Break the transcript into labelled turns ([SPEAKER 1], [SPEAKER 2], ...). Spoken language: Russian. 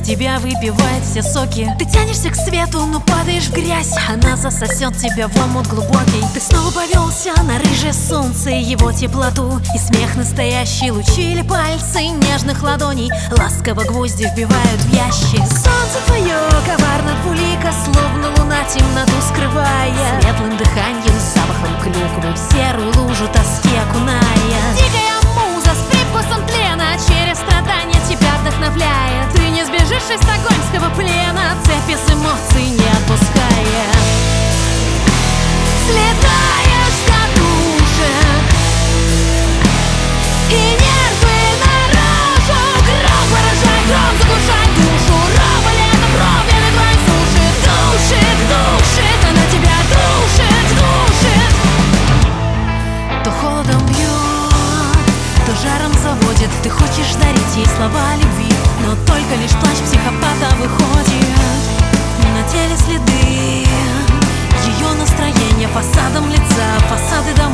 [SPEAKER 1] из тебя выпивает все соки. Ты тянешься к свету, но падаешь в грязь. Она засосет тебя в омут глубокий. Ты снова повелся на рыжее солнце, его теплоту и смех настоящий. Лучили пальцы нежных ладоней, ласково гвозди вбивают в ящик. Солнце твое коварно двулико, словно луна темноту скрывая, светлым дыханием, запахом клюквы в серую лужу тоски окуная. Дикая муза с привкусом тлена через страдания тебя вдохновляет. Ты не сбежишь из стокгольмского плена, цепь из эмоций не отпуская. Слетаешь с катушек и нервы наружу. Гром поражай, гром заглушай душу. Рома летом бровями твои сушит. Душит, душит, она тебя душит, душит. То холодом бьет, то жаром заводит. Ты хочешь дарить ей слова любви, но только лишь плач психопата выходит. На теле следы ее настроения, фасадом лица, фасады домов.